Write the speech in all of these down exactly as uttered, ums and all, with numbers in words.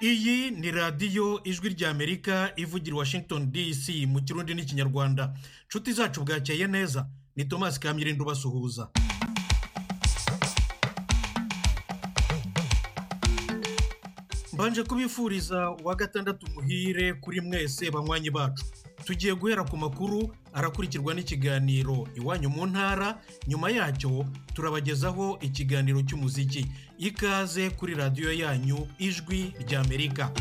Iyi ni radiyo ijwi ry'Amerika ivugira i Washington D C mu kirundi n'ikinyarwanda. Nshuti zacu bwakeye neza, ni Thomas Kamirindo basuhuza. Mbanje kubifuriza wa gatandatu muhire kuri mwese banywanyi bacu. Tugiye guhera ku makuru arakurikirwa n'ikiganiro iwanyu mu ntara, nyuma yacyo turabagezaho ikiganiro cy'umuziki. Ikaze kuri radiyo yanyu ijwi ry'Amerika.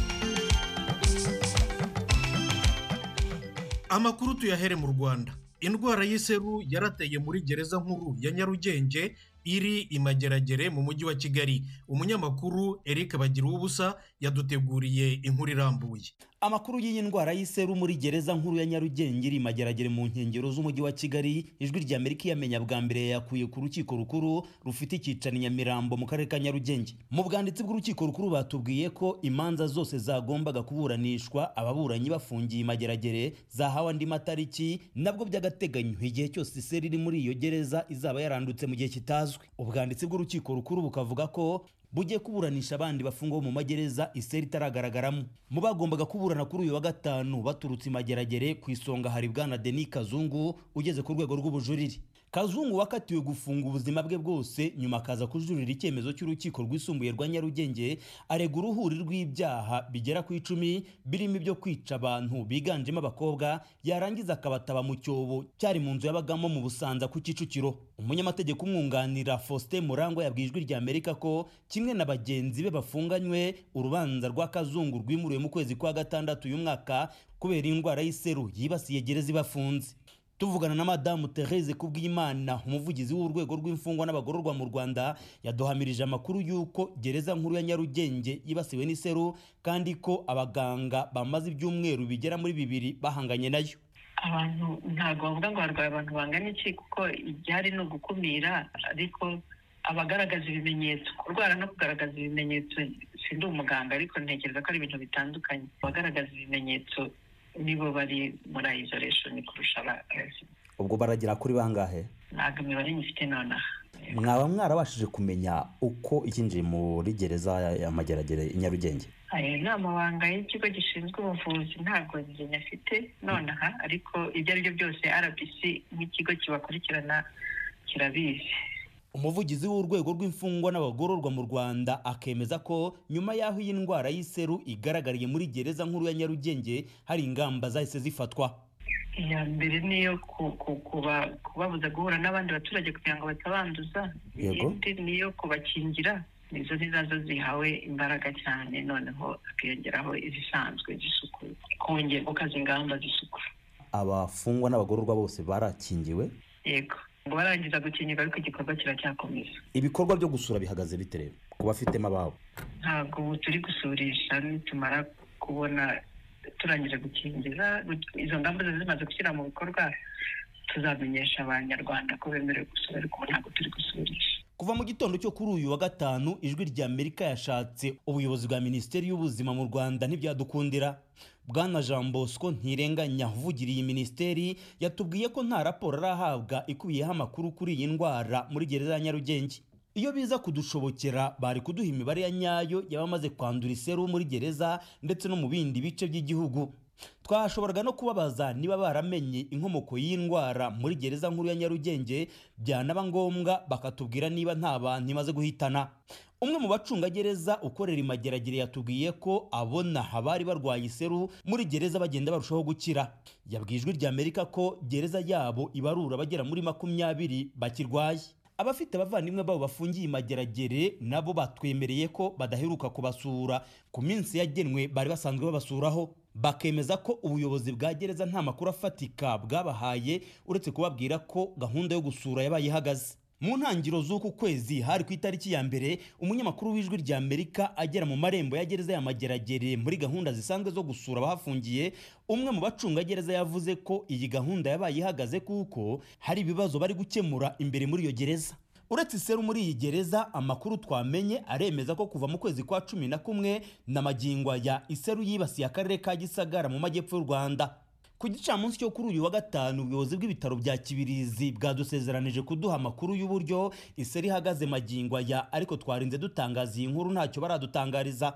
Amakuru tuyahere mu Rwanda. Indwara y'iseru yarateye muri gereza nkuru ya Nyarugenge iri imageragere mu mujyi wa Kigali. Umunyamakuru Eric Bagiruwubusa yaduteguriye inkuru irambuye. Amakuru y'iyi ndwara y'iseru muri gereza nkuru ya Nyarugenge iri mageragere mu nkengero z'umujyi wa Kigali, ijwi ry'Amerika yamenya bwa mbere yakuye ku rukiko rukuru rufite icyicaro Nyamirambo mu karere ka Nyarugenge. Mu bwanditsi bw'urukiko rukuru batubwiye ko imanza zose zagombaga kuburanishwa ababuranyi bafungiye mageragere zahawe andi matariki, nabwo by'agateganyo igihe cyose iseru iri muri iyo gereza izaba yarandutse mu gihe kitazwi. Ubwanditsi bw'urukiko rukuru bukavuga ko bugiye kuburanisha abandi bafungwa mu magereza iseru itaragaragaramo. Mu bagombaga kuburana kuri uyu wa gatanu baturutse imageragere, ku isonga hari bwana Denis Kazungu ugeze ku rwego rw'ubujurire. Kazungu wakatiwe gufunga ubuzima bwe bwose, nyuma akaza kujurira icyemezo cy'urukiko rwisumbuye rwa Nyarugenge arega uruhuri rw'ibyaha bigera ku icumi birimo ibyo kwica abantu biganjemo abakobwa, yarangiza akabataba mu cyobo cyari mu nzu yabagamo mu Busanza ku Kicukiro. Umunyamategeko umwunganira Faustin Murangwa yabwiye ijwi ry'Amerika ko kimwe na bagenzi be bafunganywe, urubanza rwa Kazungu rwimuriwe mu kwezi kwa gatandatu uyu mwaka kubera indwara y'iseru yibasiye gereza ibafunze. Tuvugana na Madamu Therese Kubwimana, umuvugizi w'urwego rw'imfungwa n'abagororwa mu Rwanda, yaduhamirije amakuru y'uko gereza nkuru ya Nyarugenge yibasiwe n'iseru kandi ko abaganga bamaze ibyumweru bigera muri bibiri bahanganye nayo. Abantu ntabwo bavuga ngo barwaye abantu bangana iki, kuko ibyari no gukumira, ariko abagaragaza ibimenyetso, kurwara no kugaragaza ibimenyetso, sindi umuganga ariko ntekereza ko ari ibintu bitandukanye. Abagaragaza ibimenyetso nibo bari muri isolation kurusha abandi. Ubwo baragira kuri bangahe? Ntabwo imibare nyifite nonaha. Mwaba mwarabashije kumenya uko ikinjiye muri gereza ya Mageragere i Nyarugenge? Aya ni amabanga y'ikigo gishinzwe ubuvuzi, ntabwo njye nyafite nonaha, ariko ibyo ari byo byose R B C nk'ikigo kibakurikirana kirabizi. Umuvugizi w'urwego rw'imfungwa n'abagororwa mu Rwanda akemeza ko nyuma y'aho iyi ndwara y'iseru igaragariye muri gereza nkuru ya Nyarugenge hari ingamba zahise zifatwa. Iya mbere niyo kubabuza guhura n'abandi baturage kugira ngo batabanduza. Iyindi niyo kubakingira, nizo nizazo zihawe imbaraga cyane, noneho akiyongeraho izisanzwe z'isuku, kongera gukaza ingamba z'isuku. Abafungwa n'abagororwa bose barakingiwe? Yego, ngo barangiza gukingirwa ariko igikorwa kiracyakomeza. Ibikorwa byo gusura bihagaze bite rero ku bafitemo ababo? Ntabwo ubu turi gusurisha, nitumara kubona turangije gukingira izo ngamba zimaze gushyira mu bikorwa tuzamenyesha abanyarwanda ko bemerewe gusura, ariko ntabwo turi gusurisha. Kuva mu gitondo cyo kuri uyu wa gatanu, ijwi ry'Amerika yashatse ubuyobozi bwa Minisiteri y'Ubuzima mu Rwanda ntibyadukundira. Bwana Jean Bosco Ntirenganya uvugiriye iyi minisiteri yatubwiye ko nta raporo arahabwa ikubiyeho amakuru kuri iyi ndwara muri gereza ya Nyarugenge. Iyo biza kudushobokera bari kuduha imibare ya nyayo y'abamaze kwandura iseru muri gereza ndetse no mu bindi bice by'igihugu. Twashoboraga no kubabaza niba baramenye inkomoko y'indwara muri gereza nkuru ya Nyarugenge, byanaba ngombwa bakatubwira niba nta bantu imaze guhitana. Umwe mu bacungagereza ukorera imageragere yatubwiye ko abona abari barwaye iseru muri gereza bagenda barushaho gukira. Yabwiye ijwi ry'Amerika ko gereza yabo ibarura bagera muri makumyabiri bakirwaye. Abafite abavandimwe babo bafungiye imageragere nabo batwemereye ko badaheruka kubasura ku minsi yagenwe bari basanzwe babasuraho. Bakemeza ko ubuyobozi bwa gereza nta makuru afatika bwabahaye uretse kubabwira ko gahunda yo gusura yabaye ihagaze. Mu ntangiriro z'uku kwezi hari ku itariki ya mbere, umunyamakuru w'ijwi ry'Amerika agera mu marembo ya gereza ya Mageragere muri gahunda zisanzwe zo gusura abahafungiye. Umwe mu bacungagereza yavuze ko iyi gahunda yabaye ihagaze kuko hari ibibazo bari gukemura imbere muri iyo gereza. Uretse iseru muri iyi gereza, amakuru twamenye aremeza ko kuva mu kwezi kwa cumi na kumwe na magingo ya iseru yibasiye akarere ka Gisagara mu majyepfo y'u Rwanda. Ku gicamunsi cyo kuri uyu wa gatanu, ubuyobozi bw'ibitaro bya Kibirizi bwadusezeranije kuduha amakuru y'uburyo iseru ihagaze magingo ya, ariko twarinze dutangaza iyi nkuru ntacyo baradutangariza.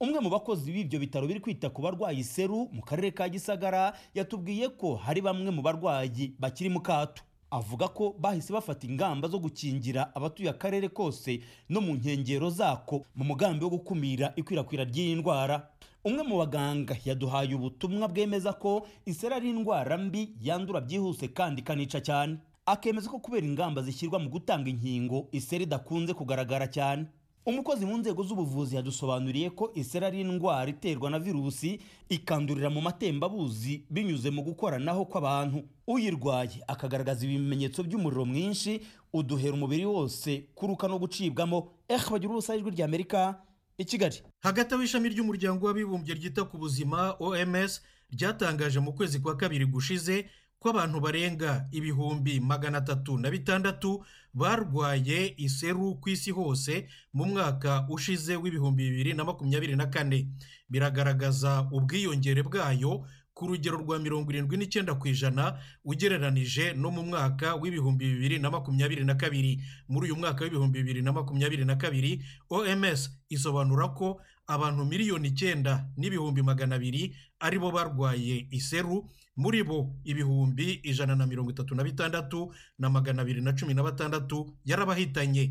umwe mu bakozi b'ibyo bitaro biri kwita ku barwayi iseru mu karere ka Gisagara yatubwiye ko hari bamwe mu barwayi bakiri mu kato. Avuga ko bahise bafata ingamba zo gukingira abatuye akarere kose no mu nkengero zako mu mugambi wo gukumira ikwirakwira ry'iyi ndwara. Umwe mu baganga yaduhaye ubutumwa bwemeza ko iseru ari indwara mbi yandura byihuse kandi kanica cyane. Akemeza ko kubera ingamba zishyirwa mu gutanga inkingo iseru idakunze kugaragara cyane. Umukozi mu nzego z'ubuvuzi yadusobanuriye ko iseru ari indwara iterwa na virusi ikandurira mu matembabuzi binyuze mu gukoranaho kw'abantu. Uyirwaye akagaragaza ibimenyetso by'umuriro mwinshi, uduhera umubiri wose, kuruka no gucibwamo. Eh bagira ubusa ijwi rya Amerika i Kigali. Hagati y'ishami ry'umuryango w'abibumbye ryita ku buzima O M S ryatangaje mu kwezi kwa kabiri gushize ko abantu barenga ibihumbi magana atatu na bitandatu barwaye iseru ku isi hose mu mwaka ushize w'ibihumbi bibiri na makumyabiri na kane. Biragaragaza ubwiyongere bwayo ku rugero rwa mirongo irindwi n'icyenda ku ijana ugereranije no mu mwaka w'ibihumbi bibiri na makumyabiri na kabiri. Muri uyu mwaka w'ibihumbi bibiri na makumyabiri na kabiri O M S isobanura ko abantu miliyoni icyenda n'ibihumbi magana abiri aribo barwaye iseru, muri bo ibihumbi ijana na mirongo itatu na bitandatu na magana abiri na cumi na batandatu yarabahitanye.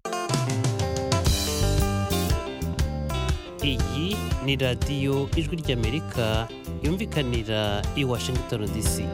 Iyi ni radiyo ijwi ry'Amerika yumvikanira i Washington D C.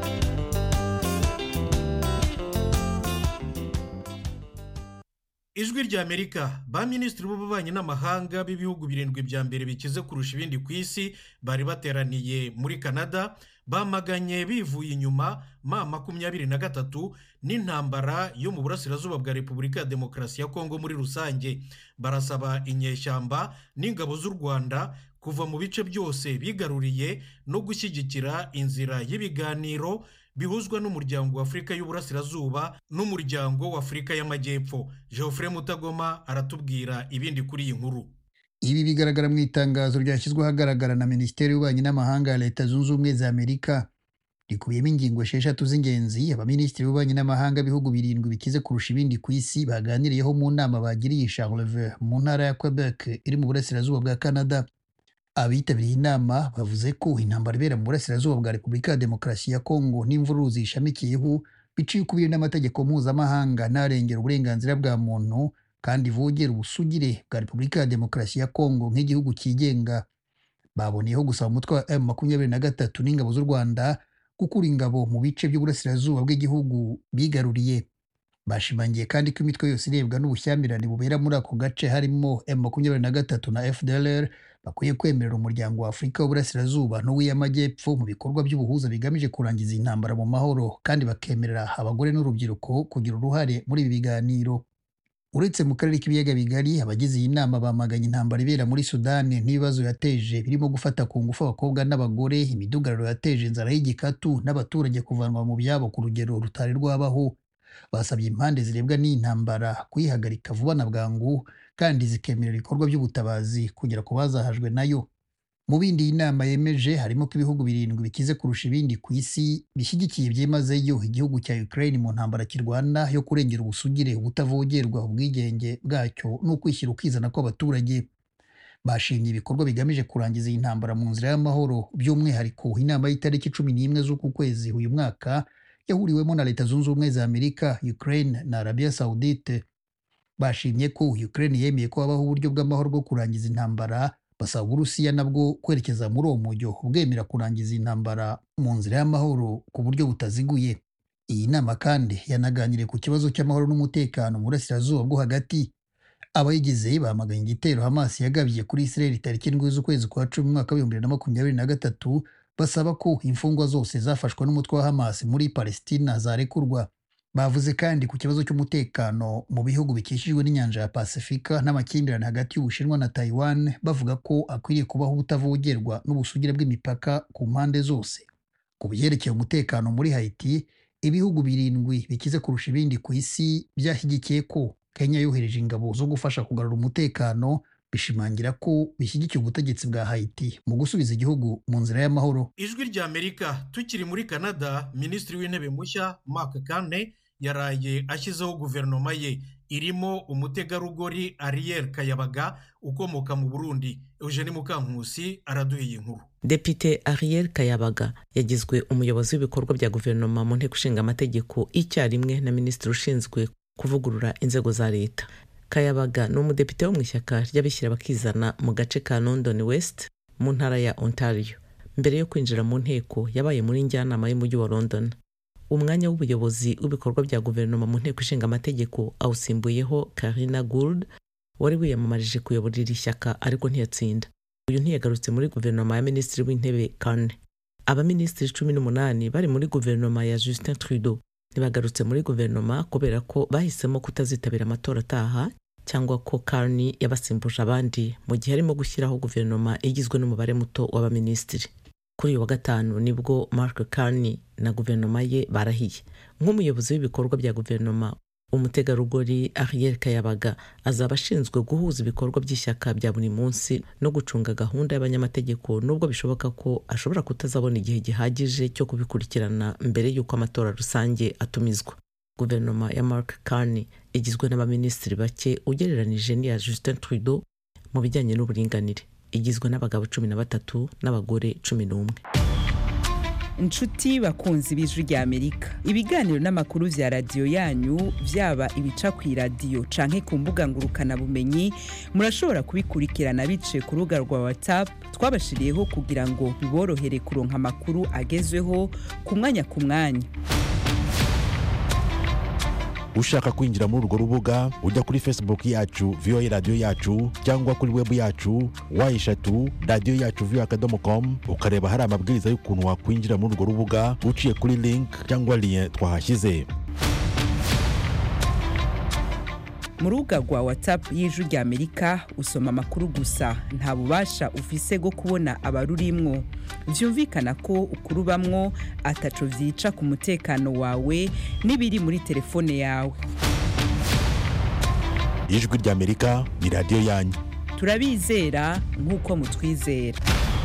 Ijwi rya Amerika, ba minisitiri b'ububanyi n'amahanga b'ibihugu birindwi bya mbere bikize kurusha ibindi ku isi bari bateraniye muri Canada, bamaganye bivuye inyuma ma makumyabiri na gatatu n'intambara yo mu burasirazuba bwa Repubulika ya Demokarasi ya Kongo muri rusange. Barasaba inyeshyamba n'ingabo z'u Rwanda kuva mu bice byose bigaruriye no gushyigikira inzira y'ibiganiro bihuzwa n'umuryango wa Afurika y'Uburasirazuba n'umuryango wa Afurika y'Amajyepfo. Geoffrey Mutagoma aratubwira ibindi kuri iyi nkuru. Ibi bigaragara mu itangazo ryashyizwe ahagaragara na Minisiteri y'Ububanyi n'Amahanga ya Leta Zunze Ubumwe za Amerika. Rikubiyemo ingingo esheshatu z'ingenzi abaminisitiri b'ububanyi n'amahanga b'ibihugu birindwi bikize kurusha ibindi ku isi baganiriyeho mu nama bagiriye Charlevoix mu ntara ya Quebec iri mu burasirazuba bwa Canada. Abitabiriye inama bavuze ko intambara ibera mu burasirazuba bwa Repubulika ya Demokarasi ya Kongo n'imvururu zishamikiyeho biciye ukubiri n'amategeko mpuzamahanga n'arengera uburenganzira bwa muntu kandi vogera ubusugire bwa Repubulika ya Demokarasi ya Kongo nk'igihugu cyigenga. Baboneyeho gusaba umutwe wa M makumyabiri na gatatu n'ingabo z'u Rwanda gukura ingabo mu bice by'uburasirazuba bw'igihugu bigaruriye. Bashimangiye kandi ko imitwe yose irebwa n'ubushyamirane bubera muri ako gace harimo M makumyabiri na gatatu na F D L R bakwiye kwemerera umuryango wa Afurika y'Uburasirazuba n'uw'Amajyepfo mu bikorwa by'ubuhuza bigamije kurangiza intambara mu mahoro, kandi bakemerera abagore n'urubyiruko kugira uruhare muri ibi biganiro. Uretse mu karere k'ibiyaga bigari, abagize iyi nama bamaganye intambara ibera muri Sudani n'ibibazo yateje birimo gufata ku ngufu abakobwa n'abagore, imidugararo yateje inzara y'igikatu n'abaturage kuvanwa mu byabo ku rugero rutari rwabaho. Basabye impande zirebwa n'iyi ntambara kuyihagarika vuba na bwangu kandi zikemerera ibikorwa by'ubutabazi kugera ku bazahajwe nayo. Mu bindi iyi nama yemeje harimo ko ibihugu birindwi bikize kurusha ibindi ku isi bishyigikiye byimazeyo igihugu cya Ukraine mu ntambara kirwana yo kurengera ubusugire, ubutavogerwa, ubwigenge bwacyo n'ukwishyira ukizana kw'abaturage. Bashimye ibikorwa bigamije kurangiza iyi ntambara mu nzira y'amahoro, by'umwihariko inama y'itariki cumi n'imwe z'uku kwezi uyu mwaka yahuriwemo na Leta Zunze Ubumwe za Amerika, Ukraine na Arabia Saudite. Bashimye ko Ukraine yemeye ko habaho uburyo bw'amahoro bwo kurangiza intambara, basaba Uburusiya nabwo kwerekeza muri uwo mujyo bwemera kurangiza intambara mu nzira y'amahoro ku buryo butaziguye. Iyi nama kandi yanaganiriye ku kibazo cy'amahoro n'umutekano mu burasirazuba bwo hagati. Abayigize bamaganye igitero Hamas yagabiye kuri Israel tariki ndwi z'ukwezi kwa cumi mu mwaka w'ibihumbi bibiri na makumyabiri na gatatu, basaba ko imfungwa zose zafashwe n'umutwe wa Hamas muri Palestina zarekurwa. Bavuze kandi ku kibazo cy'umutekano mu bihugu bikikijwe n'inyanja ya Pasifika n'amakimbirane hagati y'Ubushinwa na Taiwan, bavuga ko akwiriye kubaho ubutavogerwa n'ubusugire bw'imipaka ku mpande zose. Ku byerekeye umutekano muri Haiti, ibihugu birindwi bikize kurusha ibindi ku isi byashyigikiye ko Kenya yohereje ingabo zo gufasha kugarura umutekano, bishimangira ko bishyigikiye ubutegetsi bwa Haiti mu gusubiza igihugu mu nzira y'amahoro. Ijwi rya Amerika, tukiri muri Canada, Minisitiri w'Intebe mushya Mark Carney yaraye ashyizeho guverinoma ye. irimo umutegarugori Ariel Kayabaga ukomoka mu Burundi. Eugene Mukankusi araduha iyi nkuru. Depite Ariel Kayabaga yagizwe umuyobozi w'ibikorwa bya guverinoma mu nteko ishinga amategeko icyarimwe na minisitiri ushinzwe kuvugurura inzego za leta. Kayabaga ni umudepite wo mu ishyaka ry'abishyira bakizana mu gace ka London West mu ntara ya Ontario. Mbere yo kwinjira mu nteko yabaye muri njyanama y'umujyi wa London. Umwanya w'ubuyobozi w'ibikorwa bya guverinoma mu nteko ishinga amategeko awusimbuyeho Karina Gould wari wiyamamarije kuyobora iri shyaka ariko ntiyatsinda. Uyu ntiyagarutse muri guverinoma ya minisitiri w'intebe Carney. Abaminisitiri cumi n'umunani bari muri guverinoma ya Justin Trudeau ntibagarutse muri guverinoma kubera ko bahisemo kutazitabira amatora ataha cyangwa ko Carney yabasimbuje abandi mu gihe arimo gushyiraho guverinoma igizwe n'umubare muto w'abaminisitiri. Kuri uyu wa gatanu nibwo Mark Carney na guverinoma ye barahiye. Nk'umuyobozi w'ibikorwa bya guverinoma, umutegarugori Ariel Kayabaga azaba ashinzwe guhuza ibikorwa by'ishyaka bya buri munsi no gucunga gahunda y'abanyamategeko, nubwo bishoboka ko ashobora kutazabona igihe gihagije cyo kubikurikirana mbere y'uko amatora rusange atumizwa. Guverinoma ya Mark Carney igizwe n'abaminisitiri bake ugereranije n'iya Justin Trudeau mu bijyanye n'uburinganire. Igizwe n'abagabo cumi na batatu n'abagore cumi n'umwe. Inshuti bakunzi b'Ijwi ry'Amerika, ibiganiro n'amakuru vya radio yanyu vyaba ibica ku radio canke ku mbuga ngurukana bumenyi murashobora kubikurikirana bice ku rubuga rwa WhatsApp twabashiriyeho kugira ngo biborohere kuronka amakuru agezweho ku mwanya ku mwanya. Ushaka kwinjira muri urwo rubuga ujya kuri Facebook yacu V O A Radio yacu cyangwa kuri web yacu wa eshatu radio yacu v o a akadomo com ukareba hari amabwiriza y'ukuntu wakwinjira muri urwo rubuga uciye kuri link cyangwa lien twahashyize. Mu rubuga rwa WhatsApp y'Ijwi ry'Amerika usoma amakuru gusa, nta bubasha ufise bwo kubona abarurimwo. Vyumvikana ko ukurubamwo ataco vyica ku mutekano wawe n'ibiri muri telefone yawe. Ijwi ry'Amerika ni radio yanyu. Turabizera nk'uko mutwizera.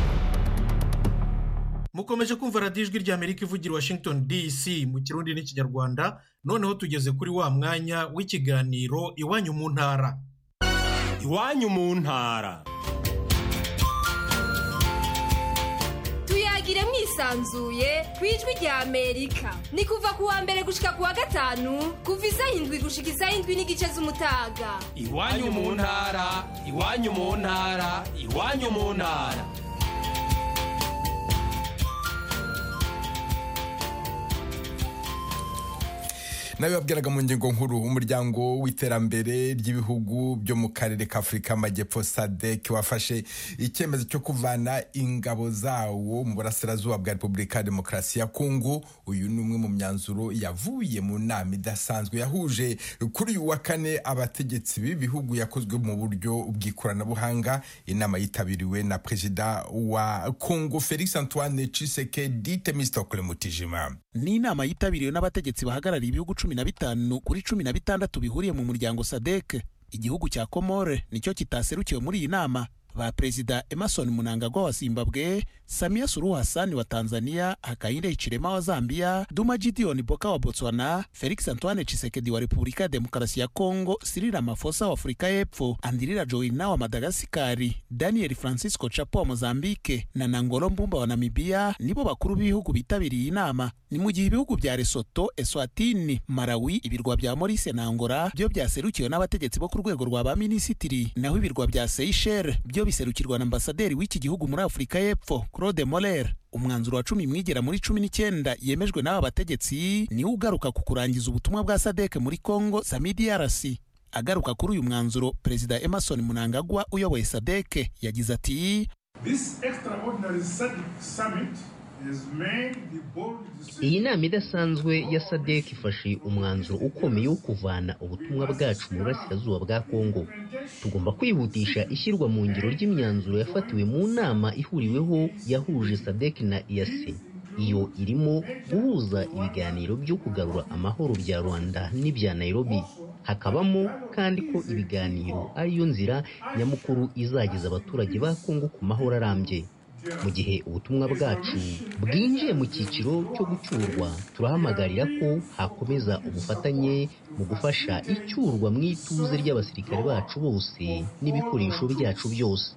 Mukomeje kumva radio Ijwi ry'Amerika ivugira Washington D C mu Kirundi n'Ikinyarwanda. Noneho tugeze kuri wa mwanya w'ikiganiro Iwanyu mu ntara. Iwanyu mu ntara. Tuyagire mwisanzuye kwijwi rya Amerika. Ni kuva ku wa mbere gushika ku wa gatanu, kuva isaha indwi gushika isaha indwi n'igice z'umutaga. Iwanyu mu ntara, iwanyu mu ntara, iwanyu mu ntara. Nabibabwiraga mu ngingo nkuru, umuryango w'iterambere ry'ibihugu byo mu karere ka Afurika y'Amajyepfo S A D C wafashe icyemezo cyo kuvana ingabo zawo mu burasirazuba bwa Repubulika ya Demokarasi ya Kongo. Uyu ni umwe mu myanzuro yavuye mu nama idasanzwe yahuje kuri uyu wa kane abategetsi b'ibihugu, yakozwe mu buryo bw'ikoranabuhanga. Inama yitabiriwe na Perezida wa Kongo Felix Antoine Tshisekedi Temistokle Mutijima. Ni inama yitabiriwe n'abategetsi bahagarariye ibihugu cumi na bitanu kuri cumi na bitandatu bihuriye mu muryango S A D C. Igihugu cya Komore nicyo kitaserukiwe muri iyi nama. Ba Perezida Emerson Mnangagwa wa Zimbabwe, Samia Suluhu Hassan wa Tanzania, Hakainde Hichilema wa Zambia, Duma Gideon Boka wa Botswana, Felix Antoine Tshisekedi wa Repubulika ya Demokarasi ya Kongo, Cyril Ramaphosa wa Afrika y'Epfo, Andry Joina wa Madagascar, Daniel Francisco Chapo wa Mozambique na Nangolo Mbumba wa Namibia nibo bakuru b'ibihugu bitabiriye inama. Ni mu gihe ibihugu bya Lesotho, Eswatini, Malawi, ibirwa bya Maurice na Angola byo byaserukiwe n'abategetsi bo ku rwego rwa ba minisitiri, naho ibirwa bya Seychelles byo biserukirwa na ambasaderi w'iki gihugu muri Afrika y'Epfo Claude Moller. Umwanzuro wa cumi mwigera muri cumi n'icyenda yemejwe n'aba bategetsi ni ugaruka ku kurangiza ubutumwa bwa S A D C muri Kongo Samidi R C. Agaruka kuri uyu mwanzuro, Perezida Emerson Mnangagwa uyoboye S A D C yagize ati: This extraordinary summit iyi nama idasanzwe ya S A D C ifashe umwanzuro ukomeye wo kuvana ubutumwa bwacu mu burasirazuba bwa Kongo. Tugomba kwihutisha ishyirwa mu ngiro ry'imyanzuro yafatiwe mu nama ihuriweho yahuje S A D C na E A C. Iyo irimo guhuza ibiganiro byo kugarura amahoro bya Rwanda n'ibya Nairobi. Hakabamo kandi ko ibiganiro ariyo nzira nyamukuru izageza abaturage ba Kongo ku mahoro arambye. mu gihe ubutumwa bwacu bwinjiye mu cyiciro cyo gucyurwa turahamagarira ko hakomeza ubufatanye mu gufasha icyurwa mu ituze ry'abasirikare bacu bose n'ibikoresho byacu byose.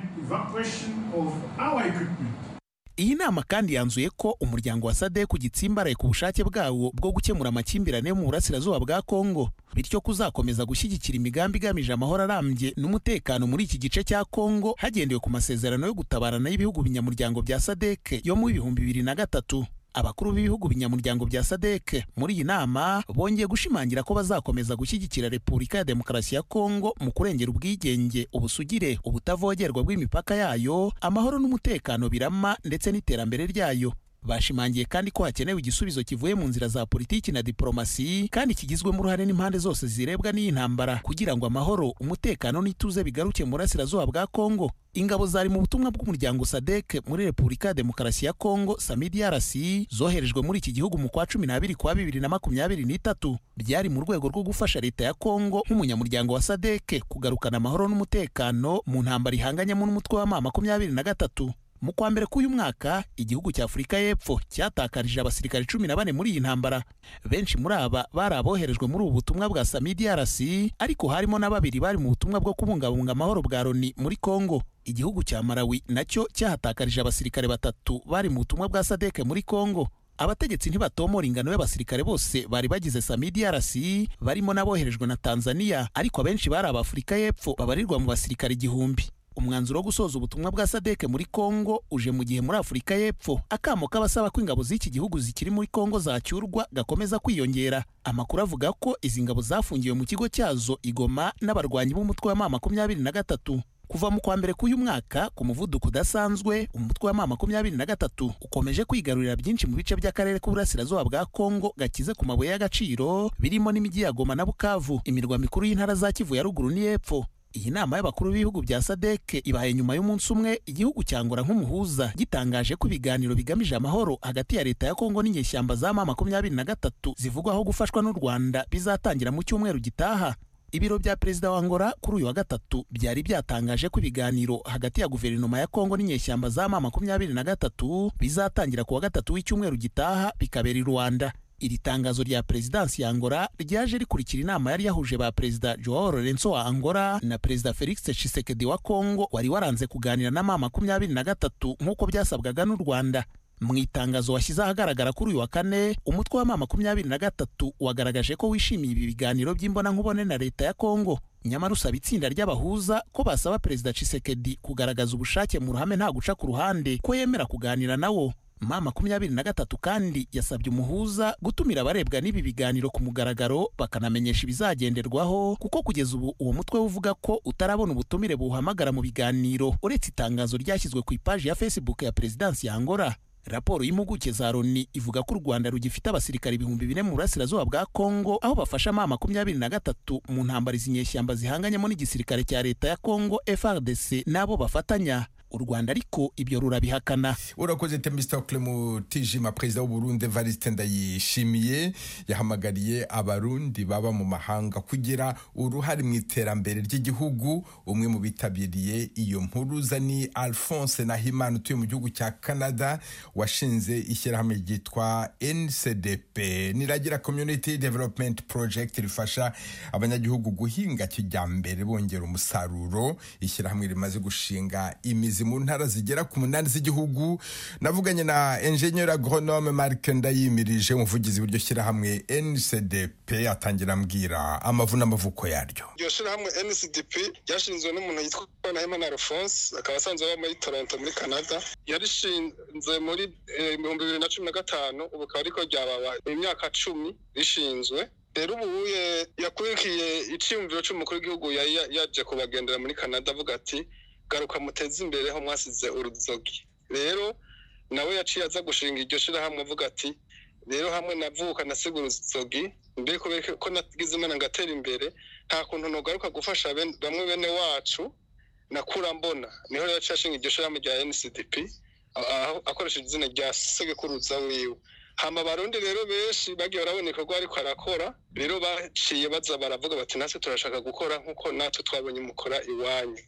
Iyi nama kandi yanzuye ko umuryango wa SADC ugitsimbaraye ku bushake bwawo bwo gukemura amakimbirane mu burasirazuba bwa Kongo, bityo kuzakomeza gushyigikira imigambi igamije amahoro arambye n'umutekano muri iki gice cya Kongo hagendewe ku masezerano yo gutabarana y'ibihugu binyamuryango bya SADC yo mu bihumbi bibiri na gatatu. Abakuru b'ibihugu binyamuryango bya SADC muri iyi nama bongeye gushimangira ko bazakomeza gushyigikira Repubulika ya Demokarasi ya Kongo mu kurengera ubwigenge, ubusugire, ubutavogerwa bw'imipaka yayo, amahoro n'umutekano birama ndetse n'iterambere ryayo. Bashimangiye kandi ko hakenewe igisubizo kivuye mu nzira za politiki na diplomasi kandi kigizwemo uruhare n'impande zose zirebwa n'iyi ntambara kugira ngo amahoro, umutekano n'ituze bigaruke mu burasirazuba bwa Kongo. Ingabo zari mu butumwa bw'umuryango SADC muri Repubulika ya Demokarasi ya Kongo Samidi R C zoherejwe muri iki gihugu mu kwa cumi n'abiri kwa bibiri na makumyabiri n'itatu. Byari mu rwego rwo gufasha leta ya Kongo nk'umunyamuryango wa SADC kugarukana amahoro n'umutekano mu ntambara ihanganyemo n'umutwe wa M makumyabiri na gatatu. Mu kwa mbere k'uyu mwaka igihugu cya Afurika y'Epfo cyatakarije abasirikare cumi na bane muri iyi ntambara. Benshi muri aba bari aboherejwe muri ubu butumwa bwa Samidi R C, ariko harimo na babiri bari mu butumwa bwo kubungabunga amahoro bwa Loni muri Kongo. Igihugu cya Malawi nacyo cyahatakarije abasirikare batatu bari mu butumwa bwa SADC muri Kongo. Abategetsi ntibatomora ingano y'abasirikare bose bari bagize Samidi R C, barimo n'aboherejwe na Tanzania, ariko abenshi bari ab'Afurika y'Epfo babarirwa mu basirikare igihumbi. Umwanzuro wo gusoza ubutumwa bwa SADC muri Kongo uje mu gihe muri Afurika y'Epfo akamo k'abasaba ko ingabo z'iki gihugu zikiri muri Kongo zacyurwa gakomeza kwiyongera. Amakuru avuga ko izi ngabo zafungiwe mu kigo cyazo Igoma n'abarwanyi b'umutwe wa M makumyabiri na gatatu. Kuva mu kwa mbere k'uyu mwaka ku muvuduko udasanzwe, umutwe wa M makumyabiri na gatatu ukomeje kwigarurira byinshi mu bice by'akarere k'uburasirazuba bwa Kongo gakize ku mabuye y'agaciro birimo n'imijyi ya Goma na Bukavu, imirwa mikuru y'intara za Kivu ya ruguru n'Epfo. Iyi nama y'abakuru b'ibihugu bya SADC ibaye nyuma y'umunsi umwe igihugu cya Angola nk'umuhuza gitangaje ko ibiganiro bigamije amahoro hagati ya leta ya Kongo n'inyeshyamba za M makumyabiri na gatatu zivugwaho gufashwa n'u Rwanda bizatangira mu cyumweru gitaha. Ibiro bya perezida wa Angola kuri uyu wa gatatu byari byatangaje ko ibiganiro hagati ya guverinoma ya Kongo n'inyeshyamba za M makumyabiri na gatatu bizatangira ku wa gatatu w'icyumweru gitaha bikabera i Rwanda. Iri tangazo rya Perezidansi ya Angola ryaje rikurikira inama yari yahuje ba Perezida Joao Lourenço wa Angola na Perezida Felix Tshisekedi wa Kongo wari waranze kuganira na M makumyabiri na gatatu nk'uko byasabwaga n'u Rwanda. Mu itangazo washyize ahagaragara kuri uyu wa kane, umutwe wa M makumyabiri na gatatu wagaragaje ko wishimiye ibi biganiro by'imbonankubone na leta ya Kongo, nyamara usaba itsinda ry'abahuza ko basaba Perezida Tshisekedi kugaragaza ubushake mu ruhame nta guca ku ruhande ko yemera kuganira nawo. M makumyabiri na gatatu kandi yasabye umuhuza gutumira abarebwa n'ibi biganiro ku mugaragaro bakanamenyesha ibizagenderwaho, kuko kugeza ubu uwo mutwe uvuga ko utarabona ubutumire buhamagara mu biganiro uretse itangazo ryashyizwe ku ipaji ya Facebook ya Perezidansi ya Angola. Raporo y'impuguke za Loni ivuga ko u Rwanda rugifite abasirikare ibihumbi bine mu burasirazuba bwa Kongo, aho bafasha M makumyabiri na gatatu mu ntambara z'inyeshyamba zihanganyemo n'igisirikare cya leta ya Kongo F A R D C n'abo bafatanya. U Rwanda ariko ibyo rurabihakana. Urakoze Themistocle Mutijima. Perezida w'u Burundi Evariste Ndayishimiye yahamagariye abarundi baba mu mahanga kugira uruhare mu iterambere ry'igihugu. Umwe mu bitabiriye iyo mpuruza ni Alphonse Nahimana utuye mu gihugu cya Canada, washinze ishyirahamwe ryitwa N C D P, Niragira Community Development Project, rifasha abanyagihugu guhinga kijyambere bongera umusaruro. Ishyirahamwe rimaze gushinga imizi mu ntara zigera ku munani z'igihugu. Navuganye na Engineer Agronome Mark Ndayimirije, umuvugizi w'iryo shyirahamwe N C D P, atangira ambwira amavu n'amavuko yaryo. Iryo shyirahamwe N C D P ryashinzwe n'umuntu yitwa Nahimana Alphonse, akaba asanzwe aba muri Toronto muri Canada. Yarishinze muri ibihumbi bibiri na cumi na gatanu, ubu akaba ariko ryabaye imyaka cumi rishinzwe. Rero ubu yakurikiye icyumviro cy'umukuru w'igihugu yaje kubagendera muri Canada avuga ati garuka muteze imbere ho mwasize uruzogi. Rero nawe yaciye aza gushinga iryo shirahamwe avuga ati rero hamwe navuka nasigura uruzogi mbere ko nagize imana ngatera imbere, nta kuntu nogaruka gufasha bamwe bene wacu nakura mbona. Niho yaciye ashinga iryo shirahamwe rya N C D P akoresheje izina rya segekuruza wiwe. Hama barundi rero benshi bagiye baraboneka ko ariko arakora, rero baciye baza baravuga bati natwe turashaka gukora nkuko natwe twabonye mukora iwanyu.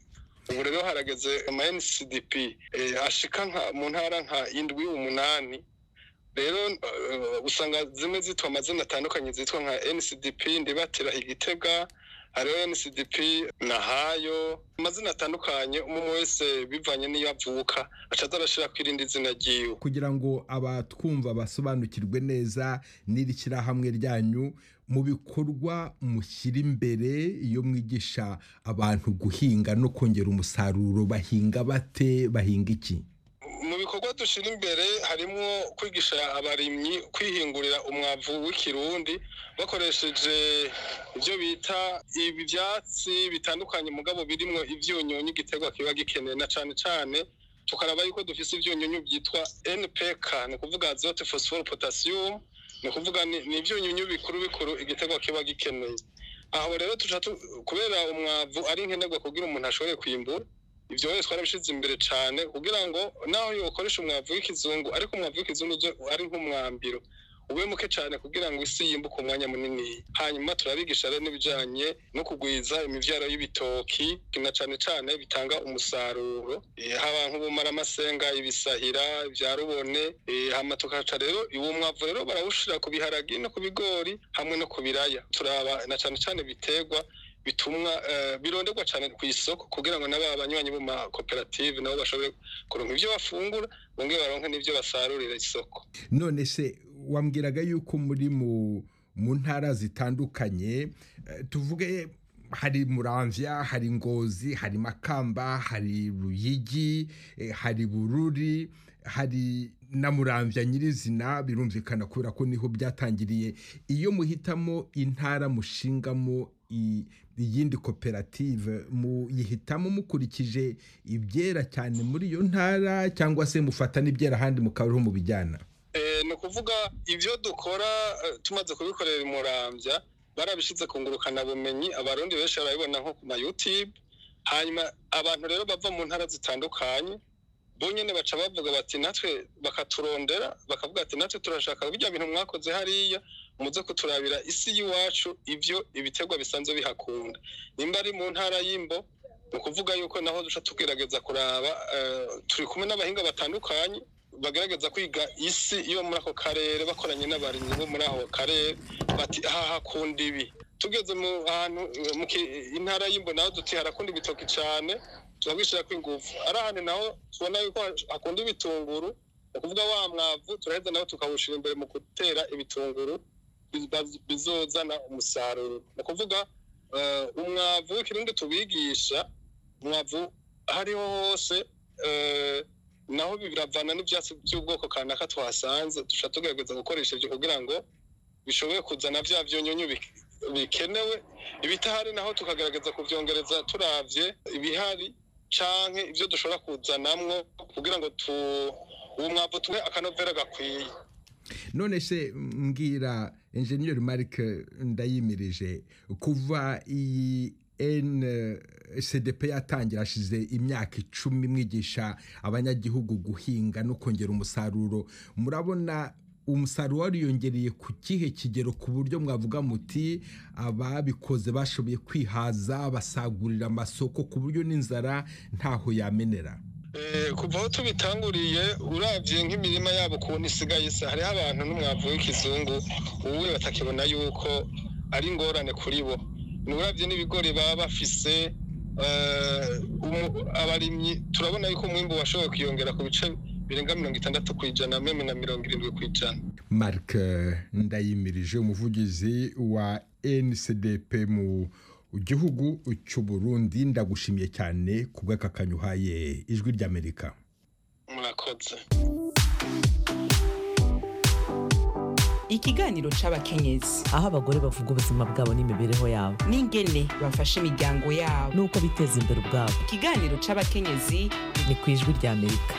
ubu rero harageze ama N C D P ashika nka mu ntara nka indwi umunani rero usanga zimwe zitwa amazina atandukanye zitwa nka N C D P Ndibatira Igitega, hariho N C D P Nahayo, amazina atandukanye umwe wese bivanye n'iyo avuka acaza arashira kwirindi zina ryiwe. Kugira ngo abatwumva basobanukirwe neza n'iri shyirahamwe ryanyu mu bikorwa mushyira imbere iyo mwigisha abantu guhinga no kongera umusaruro, bahinga bate, bahinga iki? Mu bikorwa dushira imbere harimo kwigisha abarimyi kwihingurira umwavu w'ikirundi bakoresheje ibyo bita ibyatsi bitandukanye mugabo birimo ivyunyunyu igiterwa kiba gikeneye, na cane cane tukaraba yuko dufise ivyunyunyu byitwa N P K, ni kuvuga azote, phosphore, potassium, ni kuvuga ni ivyunyunyu bikuru bikuru igiterwa kiba gikeneye. Aho rero tuja kubera umwavu ari nkenerwa kugira umuntu ashobore kwimbura, ivyo wese twarabishize imbere cyane kugira ngo naho yokoresha umwavu w'ikizungu ariko umwavu w'ikizungu ari nk'umwambiro ube muke cyane kugira ngo isi yimbuke umwanya munini. Hanyuma turabigisha rero n'ibijanye no kugwiza imivyaro y'ibitoki na cane cane bitanga umusaruro, haba nk'ubumara amasenga, ibisahira, vya rubone. Hama tukaca rero uwo mwavu rero barawushira ku biharagi no ku bigori hamwe no ku biraya. Turaba na cane cane biterwa bitumwa uh, bironderwa cyane ku isoko kugira ngo naba abanywanyi bo ma cooperative nabo bashobore kuronka ivyo bafungura bonge baronke n'ivyo basarurira isoko. None se wambwiraga yuko muri mu mu ntara zitandukanye, uh, tuvuge hari Muramvya, hari Ngozi, hari Makamba, hari Ruyigi, eh, hari Bururi, hari na Muramvya nyirizina, birumvikana kubera ko niho byatangiriye. Iyo muhitamo intara mushingamo iyindi koperative mu yihitamo mukurikije ibyera cyane muri iyo ntara cyangwa se mufata n'ibyera handi mukabaho mu bijyana? Eh, no kuvuga ivyo dukora tumaze kubikorera Muramvya barabishize kungurukana bumenyi, abarundi benshi barabibona nko ku ma YouTube. Hanyuma abantu rero bava mu ntara zitandukanye bonyene baca bavuga bati natwe bakaturondera bakavuga ati natwe turashaka bijya bintu mwakoze hariya muze kuturabira isi yiwacu ivyo ibiterwa bisanzwe bihakunda. Nimba ari mu ntara y'Imbo no kuvuga yuko naho duca tugerageza kuraba uh, turi kumwe n'abahinga batandukanye bagerageza kwiga isi iyo muri ako karere bakoranye n'abarimyi bo muri aho karere bati aha hakunda ibi. Tugeze mu ahantu mu intara y'Imbo naho duti harakunda ibitoki cyane turabishira kwingufu, arahane naho tubona yuko hakunda ibitunguru, ukuvuga wa mwavu turaheza naho tukawushira imbere mu gutera ibitunguru bizozana umusaruro. Ukuvuga uh, umwavu w'ikirundi tubigisha umwavu hariho hose, uh, naho biravana n'ivyatsi by'ubwoko kanaka twasanze dusha tugerageza gukoresha ibyo kugira ngo bishobore kuzana vya vyonyonyo bikenewe. Ibitahari naho tukagerageza kuvyongereza turavye ibihari canke ivyo dushobora kuzanamwo kugira ngo tu uwo mwavu tuwe akanovera gakwiye. None se mbwira Engineer Marc Ndayimirije, kuva iyi N C D P yatangira ashize imyaka icumi mwigisha abanyagihugu guhinga no kongera umusaruro, murabona umusaruro wariyongereye ku kihe kigero ku buryo mwavuga muti ababikoze bashoboye kwihaza basagurira amasoko ku buryo n'inzara ntaho yamenera? Eh, kuva aho tubitanguriye uravye nk'imirima yabo kuntu isigaye isa, hariho abantu n'umwavu w'ikizungu uwe batakibona yuko ari ingorane kuri bo. Nuravye n'ibigori baba bafise, uh, abarimyi turabona yuko umwimbu washoboye kwiyongera ku bice birenga mirongo itandatu kwijana meme na mirongo irindwi kwijana. Marc Ndayimirije, umuvugizi wa N C D P mu igihugu cy'u Burundi, ndagushimiye cyane kubw'aka kanyuhaye ijwi ry'Amerika. Murakoze. Ikiganiro c'abakenyezi, aho abagore bavuga ubuzima bwabo n'imibereho yabo n'ingene bafasha imiryango yabo nuko biteza imbere ubwabo. Ikiganiro c'abakenyezi ni ku ijwi ry'Amerika.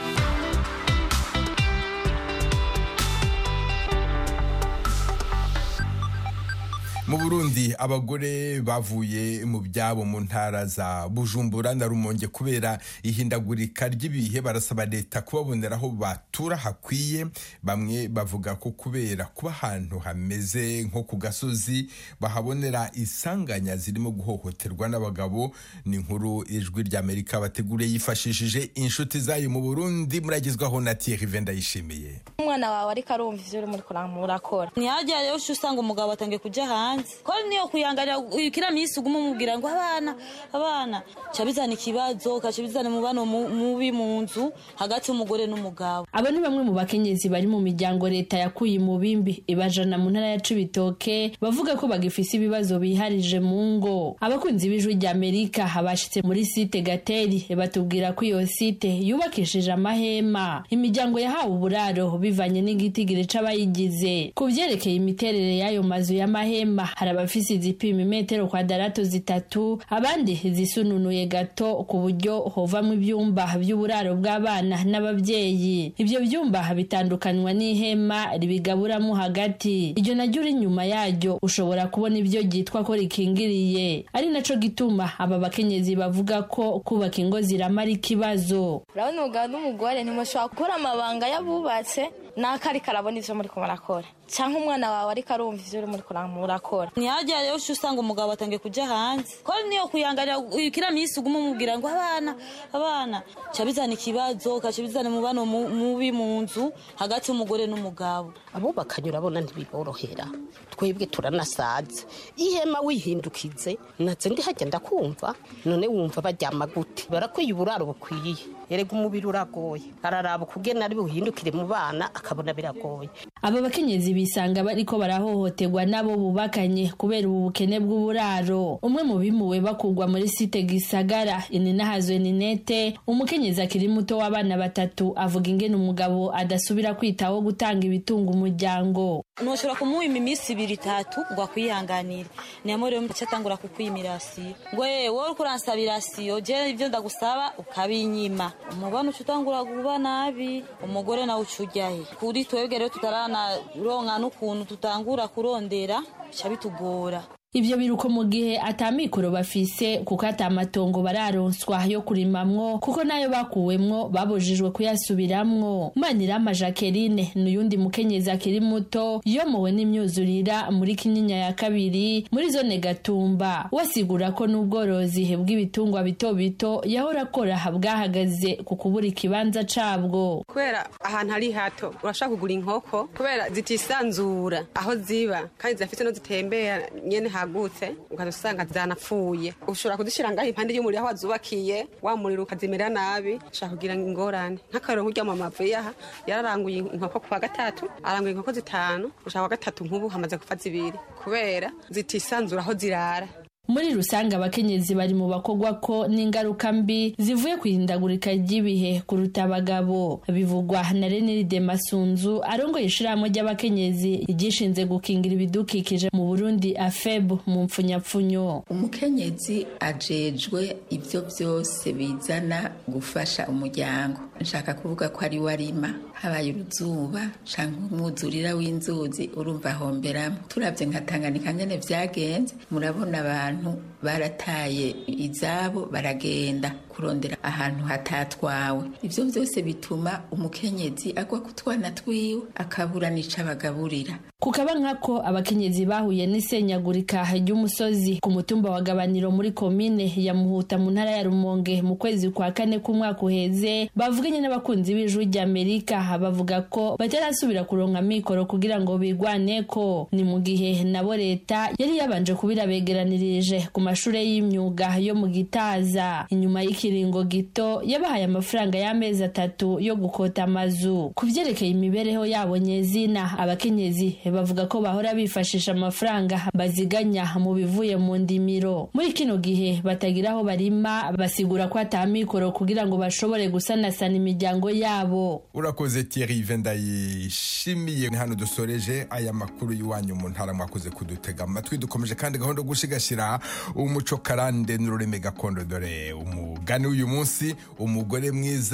Mu Burundi abagore bavuye mu byabo mu ntara za Bujumbura na Rumonge kubera ihindagurika ry'ibihe barasaba leta kubabonera aho batura hakwiye. Bamwe bavuga ko kubera kuba ahantu hameze nko ku gasozi bahabonera isanganya zirimo guhohoterwa n'abagabo. Ni inkuru Ijwi ry'Amerika bateguriye yifashishije inshuti zayo mu Burundi. Muragizwaho na Thierry Vendayishimiye. Umwana wawe ariko arumva ivyo uri muri kuramura ntihajya rero usanga umugabo atangiye kujya hanze ko niyo kuyangarira ikira misi uguma umubwira ngo abana abana cyabizana ikibazo kacibizana mubano mubi mu nzu hagati y'umugore n'umugabo. Aba ni bamwe mu bakenyezi bari mu miryango leta yakuye mu bimbi ibajana mu ntara ya Cibitoke bavuga ko bagifise ibibazo biharije mu ngo. Abakunzi b'Ijwi ry'Amerika habashitse muri site Gateri batubwira ko iyo site yubakishije amahema, imiryango yahawe uburaro bivanye n'igitigire c'abayigize. Ku vyerekeye imiterere y'ayo mazu y'amahema hari abafise izipima metero kwadarato zitatu, abandi zisununuye gato ku buryo hovamwe ibyumba by'uburaro bw'abana n'abavyeyi. Ibyo byumba bitandukanywa n'ihema ribigaburamo hagati, iryo naryo uri nyuma yaryo ushobora kubona ibyo ryitwa ko rikingiriye. Ari naco gituma aba bakenyezi bavuga ko kubaka ingo ziramara ikibazo. Urabona umugabo n'umugore ntimushobora gukora amabanga y'abubatse n'akari karabona ivyo muri kumurakora canke umwana wawe ariko arumva ivyo uri muri kumurakora. Ntihajya rero usanga umugabo atangiye kujya hanze ko niyo kuyangarira ikira misi uguma umubwira ngo abana abana cyabizana ikibazo kacibizana mubano mubi mu nzu hagati y'umugore n'umugabo. Abubakanye urabona ntibiborohera, twebwe turanasaze. Ihema wihindukize natse ndi hajya ndakumva none wumva baryama gute barakwiye uburaro bukwiye. Erega umubiri uragoye araraba kugena ari buhindukire mu bana akabona biragoye. Aba bakenyezi bisanga bariko barahohoterwa nabo bubakanye kubera ubu bukene bw'uburaro. Umwe mu bimuwe bakugwa muri site Gisagara Ininahazwe Ninete, umukenyezi akiri muto w'abana batatu avuga ingene umugabo adasubira kwitaho gutanga ibitunga umuryango. Noshobora kumuha imisi ibiri itatu ngo akwihanganire niamore yo cyatangura kukwimirasi ngo yewe wowe kuransabirasiyo je ivyo ndagusaba ukabinyima umubano utangura kuba nabi umugore nawe ucujyahe kuri twebwe rero tutarana ronka n'ukuntu tutangura kurondera cyabitugora. Ivyo biruko mu gihe atamikoro bafise kuko atamatongo bararonswa yo kurimamwo kuko nayo bakuwemwo babojijwe kuyasubiramwo. Manirama Jacqueline n'uyundi mukenyezi akiri muto yomowe n'imyuzurira muri Kinyinya ya kabiri muri zone Gatumba. Wasigura ko n'ubworozi bw'ibitungwa bito bito yahora akora habwahagaze ku kubura ikibanza cabwo. Kubera ahantu ari hato urashaka kugura inkoko kubera zitisanzura aho ziba kandi zafite no zitembera nyene hagutse ukazusanga zanapfuye. Ushobora kuzishira ngaho impande y'umuriro aho wazubakiye wa muriro ukazimera nabi ushaka kugira ingorane. Nk'akarero nk'urya mu mavu yaha yararanguye inkoko kwa gatatu aranguye inkoko zitanu ushaka kwa gatatu nk'ubu hamaze gupfa zibiri kubera zitisanzura aho zirara. Muri rusange abakenyezi bari mu bakogwa ko n'ingaruka mbi zivuye kwihindagurika ry'ibihe kuruta abagabo. Bivugwa na Renilde Masunzu arongoye ishirahamwe ry'abakenyezi igishinze gukingira ibidukikije mu Burundi A F E B mu mpfunyapfunyo. Umukenyezi ajejwe ivyo vyose bizana gufasha umuryango. Nshaka kuvuga ko ari warima habaye uruzuba canke umwuzurira w'inzuzi urumva homberamo. Turavye nka Tanganyika ngene vyagenze murabona abantu barataye izabo baragenda kurondera ahantu hatatwawe. Ivyo vyose bituma umukenyezi agwa kutwana twiwe akabura nica abagaburira. Kukaba nkako abakenyezi bahuye n'isenyagurika ry'umusozi ku mutumba wa Gabaniro muri komine ya Muhuta mu ntara ya Rumonge mu kwezi kwa kane k'umwaka uheze bavuganye n'abakunzi b'Ijwi ry'Amerika bavuga ko batarasubira kuronka mikoro kugira ngo bigwaneko. Ni mu gihe nabo leta yari yabanje kubira begeranirije ku mashure y'imyuga yo mu Gitaza. Inyuma y'ikiringo gito yabahaye amafaranga y'amezi atatu yo gukota amazu. Kuvyerekeye imibereho yabo nyezina abakenyezi bavuga ko bahora bifashisha amafaranga baziganya mu bivuye mu ndimiro. Muri kino gihe batagira aho barima basigura ko atamikoro kugira ngo bashobore gusanasana imiryango yabo. Urakoze Thierry Vendayishimiye. Hano dusoreje aya makuru y'Iwanyu mu Ntara mwakoze kudutega amatwi. Dukomeje kandi gahunda gushigashira umuco karande n'ururimi gakondo. Dore umugani uyu munsi umugore mwiza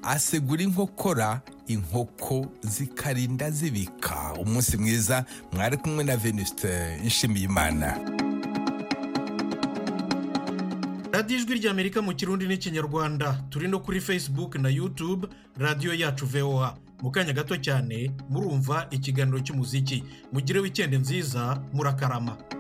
asegura inkokora inkoko zikarinda zibika. Umunsi mwiza, mwari kumwe na Venuste Nshimiyimana. radiyo ijwi ry'Amerika mu Kirundi n'Ikinyarwanda, turi no kuri Facebook na YouTube radiyo yacu V O A. Mu kanya gato cyane murumva ikiganiro cy'umuziki. Mugire weekend nziza, murakarama.